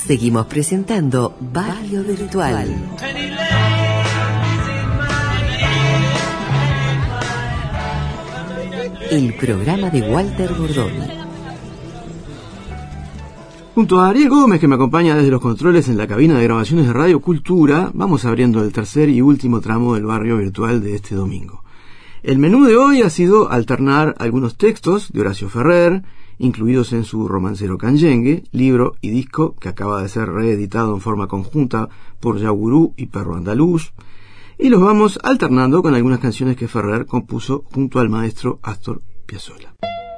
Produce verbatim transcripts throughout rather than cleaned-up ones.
Seguimos presentando Barrio Virtual. El programa de Walter Bordoni. Junto a Ariel Gómez, que me acompaña desde los controles en la cabina de grabaciones de Radio Cultura, vamos abriendo el tercer y último tramo del Barrio Virtual de este domingo. El menú de hoy ha sido alternar algunos textos de Horacio Ferrer, incluidos en su romancero Canyengue, libro y disco que acaba de ser reeditado en forma conjunta por Yagurú y Perro Andaluz, y los vamos alternando con algunas canciones que Ferrer compuso junto al maestro Astor Piazzolla.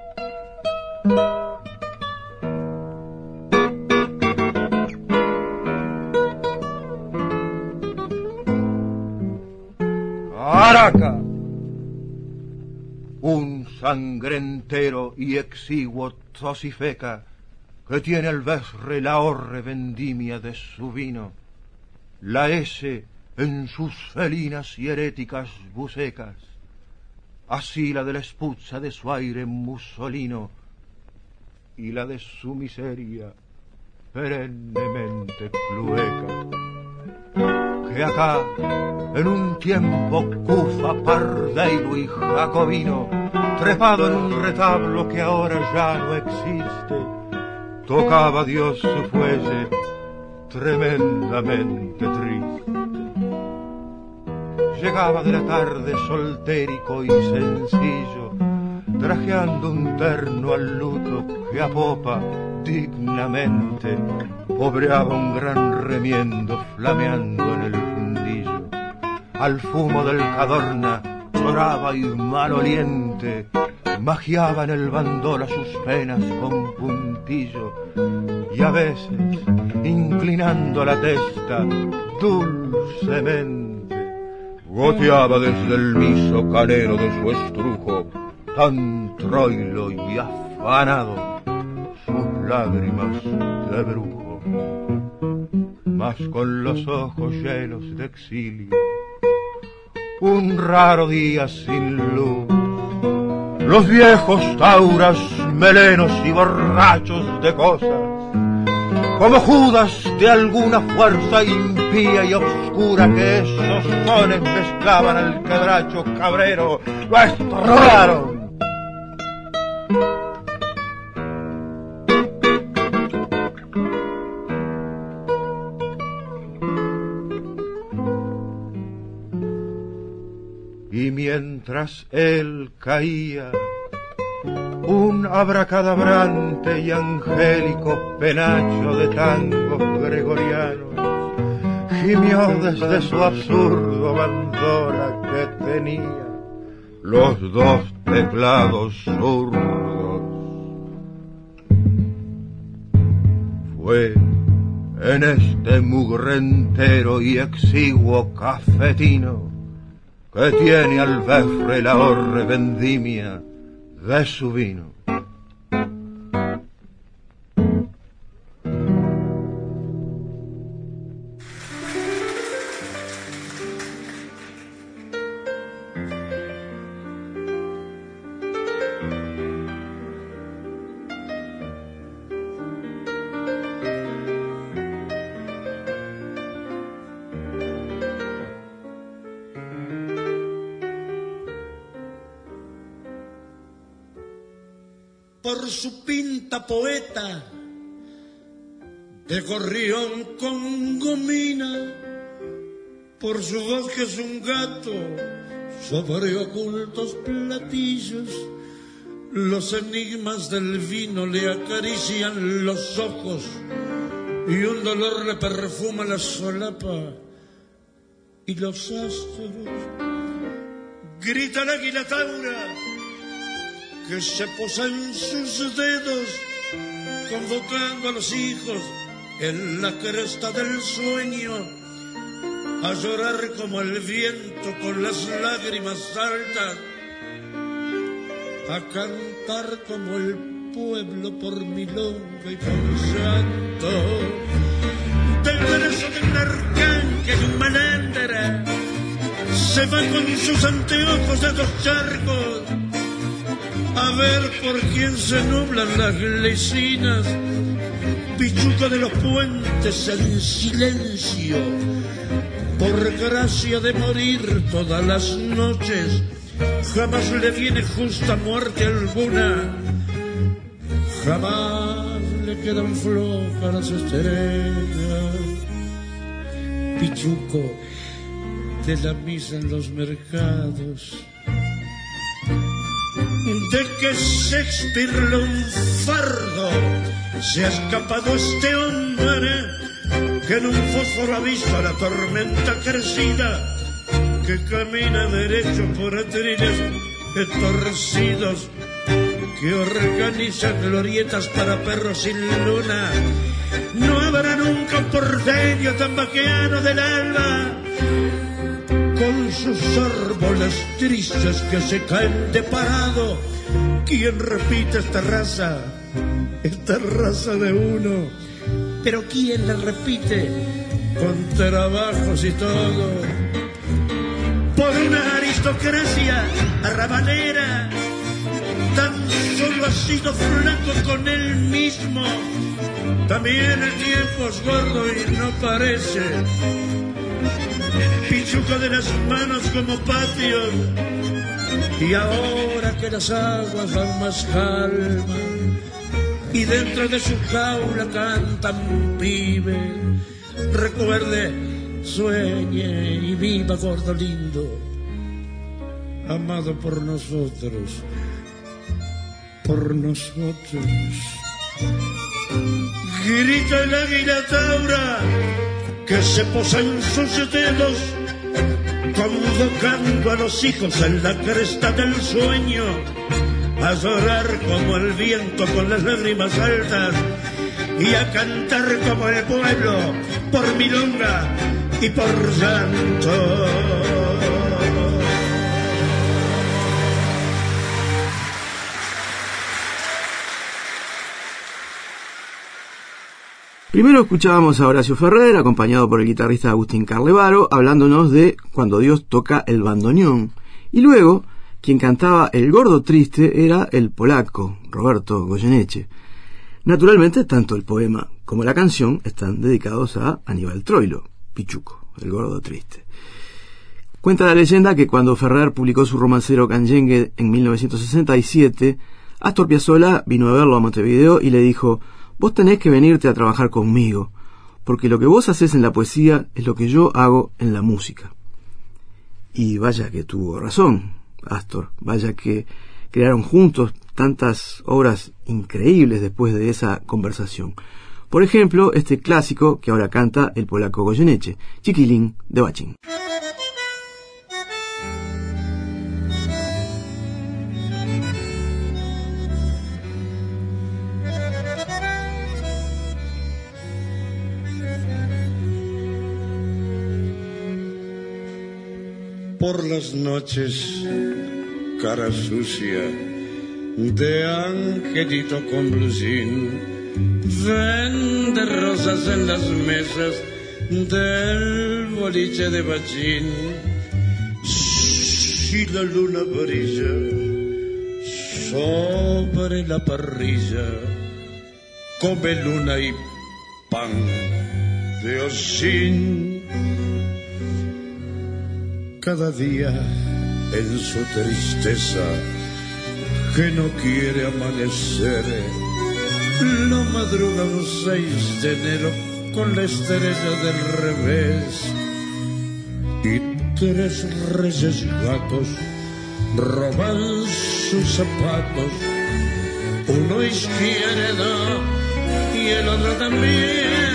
Araca, un sangrentero y exiguo tosifeca que tiene al besre la horre vendimia de su vino, la S en sus felinas y heréticas bucecas, así la de la espuzza de su aire musolino y la de su miseria perennemente clueca, que acá en un tiempo cufa, pardeiro y jacobino, trepado en un retablo que ahora ya no existe, tocaba Dios su fuelle tremendamente triste. Llegaba de la tarde soltérico y sencillo, trajeando un terno al luto que a popa dignamente pobreaba un gran remiendo flameando en el fundillo. Al fumo del cadorna lloraba y maloliente, magiaba en el bandola sus penas con puntillo, y a veces, inclinando la testa dulcemente, goteaba desde el miso canero de su estrujo, tan troilo y afanado, sus lágrimas de brujo, mas con los ojos llenos de exilio. Un raro día sin luz, los viejos tauras, melenos y borrachos de cosas, como Judas de alguna fuerza impía y oscura que esos sones mezclaban al quebracho cabrero, lo estropearon. Y mientras él caía, un abracadabrante y angélico penacho de tangos gregorianos gimió desde su absurdo bandora que tenía los dos teclados zurdos. Fue en este mugrentero y exiguo cafetino que tiene al befre la horre vendimia de su vino. Por su pinta poeta de gorrión con gomina, por su voz que es un gato sobre ocultos platillos, los enigmas del vino le acarician los ojos y un dolor le perfuma la solapa y los astros. Grita el águila taura que se posa en sus dedos, convocando a los hijos en la cresta del sueño, a llorar como el viento con las lágrimas altas, a cantar como el pueblo por milonga y por llanto. Del brazo del arcángel un malandra se va con sus anteojos de dos charcos a ver por quién se nublan las lecinas Pichuco de los puentes en silencio, por gracia de morir todas las noches, jamás le viene justa muerte alguna, jamás le quedan flojas las estrellas. Pichuco de la misa en los mercados, de que Shakespeare lunfardo se ha escapado este hombre, que en un fósforo ha visto la tormenta crecida, que camina derecho por atriles torcidos, que organiza glorietas para perros sin luna. No habrá nunca un porteño tan vaqueano del alba, con sus árboles tristes que se caen de parado. ¿Quién repite esta raza? Esta raza de uno. Pero ¿quién la repite? Con trabajos y todo. Por una aristocracia arrabalera, tan solo ha sido flaco con él mismo. También el tiempo es gordo y no parece. Pichuco de las manos como patios, y ahora que las aguas dan más calma y dentro de su jaula cantan pibe, recuerde, sueñe y viva, gordo lindo, amado por nosotros, por nosotros. Grita el águila taura que se posa en sus dedos, convocando a los hijos en la cresta del sueño, a llorar como el viento con las lágrimas altas y a cantar como el pueblo por milonga y por llanto. Primero escuchábamos a Horacio Ferrer, acompañado por el guitarrista Agustín Carlevaro, hablándonos de Cuando Dios toca el bandoneón. Y luego, quien cantaba El Gordo Triste era el polaco, Roberto Goyeneche. Naturalmente, tanto el poema como la canción están dedicados a Aníbal Troilo, Pichuco, el Gordo Triste. Cuenta la leyenda que cuando Ferrer publicó su romancero Canyengue en mil novecientos sesenta y siete, Astor Piazzolla vino a verlo a Montevideo y le dijo: vos tenés que venirte a trabajar conmigo, porque lo que vos haces en la poesía es lo que yo hago en la música. Y vaya que tuvo razón Astor, vaya que crearon juntos tantas obras increíbles después de esa conversación. Por ejemplo, este clásico que ahora canta el polaco Goyeneche, Chiquilín de Bachín. Por las noches, cara sucia de angelito con blusín, vende rosas en las mesas del boliche de Bachín. Si la luna brilla sobre la parrilla, come luna y pan de hocín. Cada día en su tristeza, que no quiere amanecer, lo madruga un seis de enero con la estrella del revés. Y tres reyes gatos roban sus zapatos, uno izquierdo y el otro también.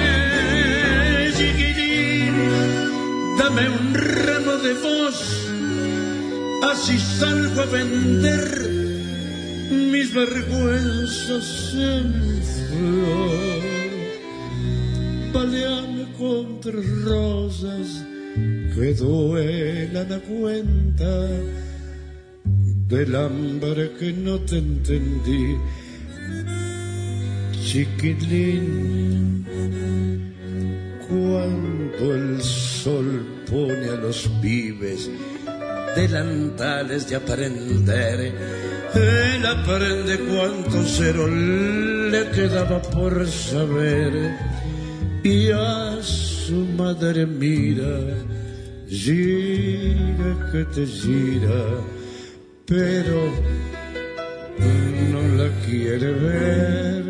Chiquitín, dame un ramo de voz, así salgo a vender mis vergüenzas en flor. Baleame con tres rosas que duelan a cuenta del hambre que no te entendí. Chiquilín, cuando el sol pone a los pibes delantales de aprender, Él aprende cuánto cero le quedaba por saber y a su madre mira, gira que te gira, pero no la quiere ver.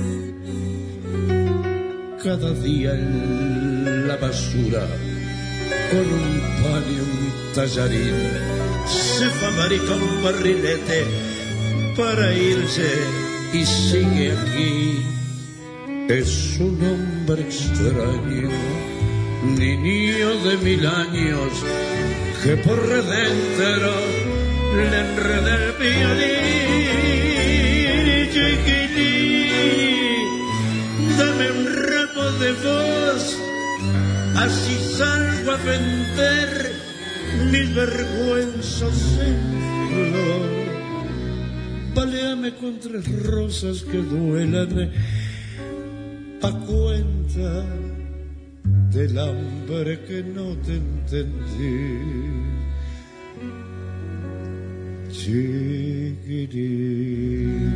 Cada día en la basura, con un pan y un tallarín, se fabrica un barrilete para irse y sigue aquí. Es un hombre extraño, niño de mil años, que por redentro le enreda el violín. Chiquitín, dame un ramo de voz, así salgo a vender mis vergüenzas en flor. Baleame con tres rosas que duelan a cuenta del hambre que no te entendí. Chiquitín,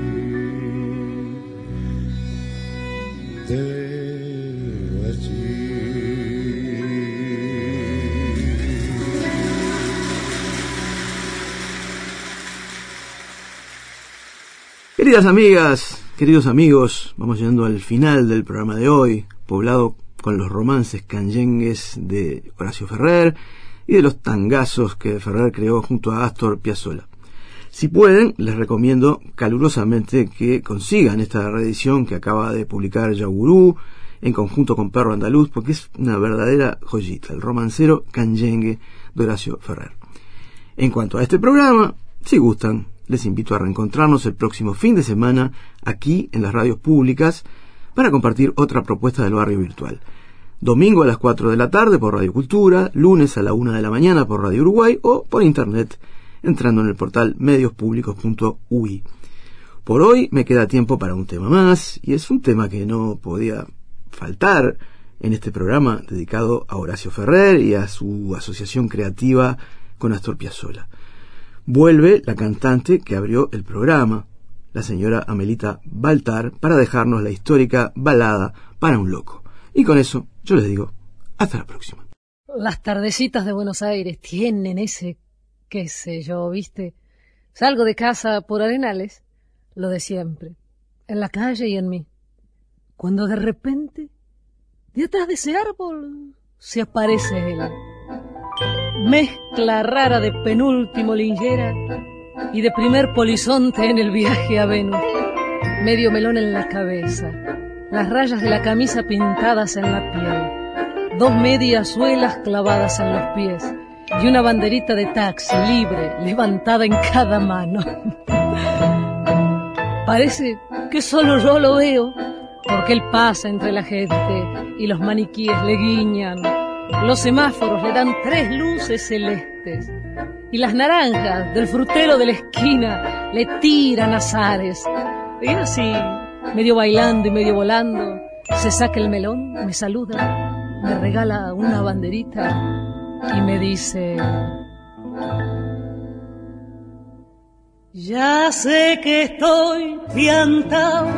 de allí. Queridas amigas, queridos amigos, vamos llegando al final del programa de hoy, poblado con los romances canyengues de Horacio Ferrer y de los tangazos que Ferrer creó junto a Astor Piazzolla. Si pueden, les recomiendo calurosamente que consigan esta reedición que acaba de publicar Yaugurú en conjunto con Perro Andaluz, porque es una verdadera joyita, el romancero canyengue de Horacio Ferrer. En cuanto a este programa, si gustan, les invito a reencontrarnos el próximo fin de semana aquí en las radios públicas para compartir otra propuesta del barrio virtual. Domingo a las cuatro de la tarde por Radio Cultura, lunes a la una de la mañana por Radio Uruguay o por internet entrando en el portal medios públicos punto u i. Por hoy me queda tiempo para un tema más, y es un tema que no podía faltar en este programa dedicado a Horacio Ferrer y a su asociación creativa con Astor Piazzolla. Vuelve la cantante que abrió el programa, la señora Amelita Baltar, para dejarnos la histórica balada Para un loco. Y con eso yo les digo, hasta la próxima. Las tardecitas de Buenos Aires tienen ese, qué sé yo, ¿viste? Salgo de casa por Arenales, lo de siempre, en la calle y en mí. Cuando de repente, de atrás de ese árbol, se aparece él. Mezcla rara de penúltimo lingera y de primer polizonte en el viaje a Venus. Medio melón en la cabeza, las rayas de la camisa pintadas en la piel, dos medias suelas clavadas en los pies y una banderita de taxi libre levantada en cada mano. Parece que solo yo lo veo, porque él pasa entre la gente y los maniquíes le guiñan. Los semáforos le dan tres luces celestes y las naranjas del frutero de la esquina le tiran azares. Y así, medio bailando y medio volando, se saca el melón, me saluda, me regala una banderita y me dice: ya sé que estoy piantao,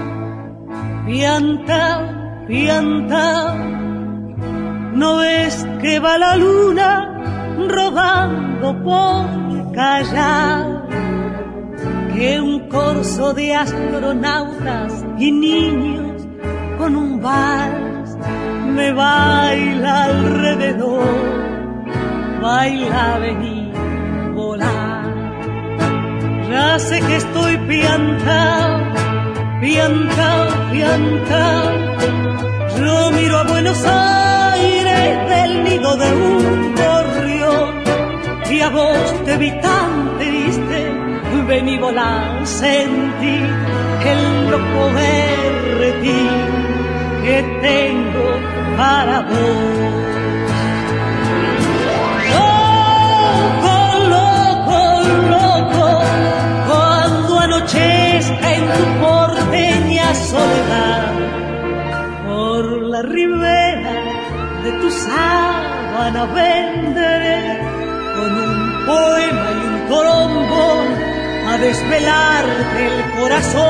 piantao, piantao. ¿No ves que va la luna rodando por Callao? Que un corso de astronautas y niños con un vals me baila alrededor. Baila, vení, volar. Ya sé que estoy piantao, piantao, piantao. Yo miro a Buenos Aires del nido de un gorrión y a vos te vi tan triste, vení volar, sentí el loco berretín que tengo para vos. Loco, loco, loco, cuando anochezca en tu porteña soledad, por la ribera de tu sábana vendré con un poema y un trombón a desvelarte el corazón.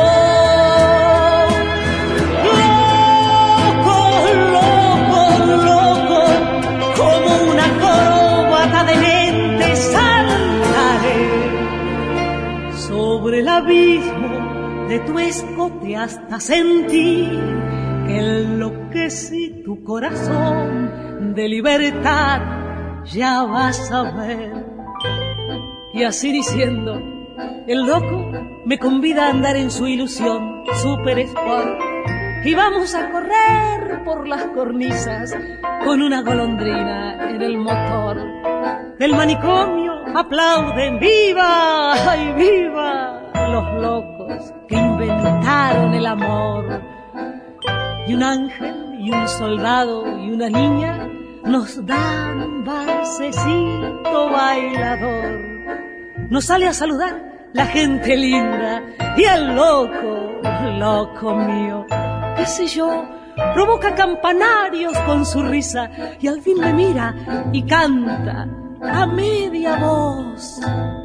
Loco, loco, loco, como una acróbata de mente saltaré sobre el abismo de tu escote hasta sentir que enloquecí tu corazón de libertad, ya vas a ver. Y así diciendo, el loco me convida a andar en su ilusión super sport y vamos a correr por las cornisas con una golondrina en el motor. Del manicomio aplauden, ¡viva! ¡Ay, viva! Los locos que inventaron el amor. Y un ángel y un soldado y una niña nos dan un valsecito bailador. Nos sale a saludar la gente linda y el loco, loco mío, qué sé yo, provoca campanarios con su risa y al fin me mira y canta a media voz.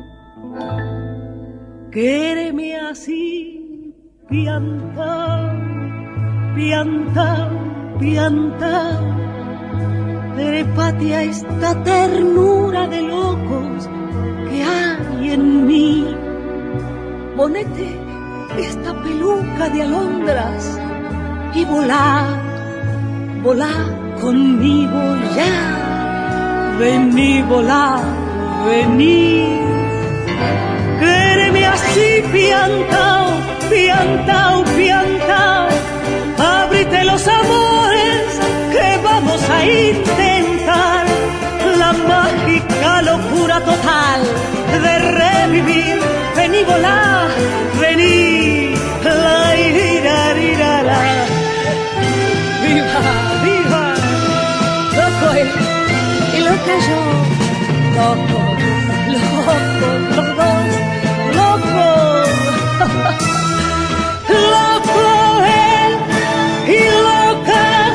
Quéreme así, piantao, piantao, piantao, trépate a esta ternura de locos que hay en mí. Ponete esta peluca de alondras y volá, volá conmigo ya. Vení, volá, vení. Quéreme así, piantao, piantao, piantao. Ábrite los amores que vamos a intentar. La mágica locura total de revivir. Vení, volá, vení. La, ira, ira, la. Viva, viva. Loco él y loca yo. Loco, loco, los dos. Loco. Loco él y loca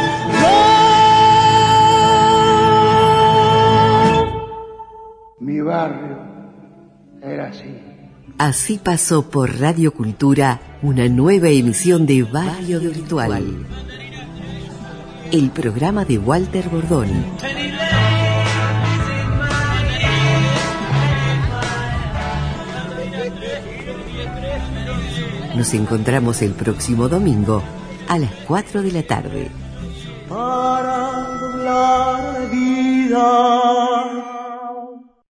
yo. Mi barrio era así. Así pasó por Radio Cultura una nueva emisión de Barrio Virtual. El programa de Walter Bordoni. Nos encontramos el próximo domingo a las cuatro de la tarde. Para doblar la vida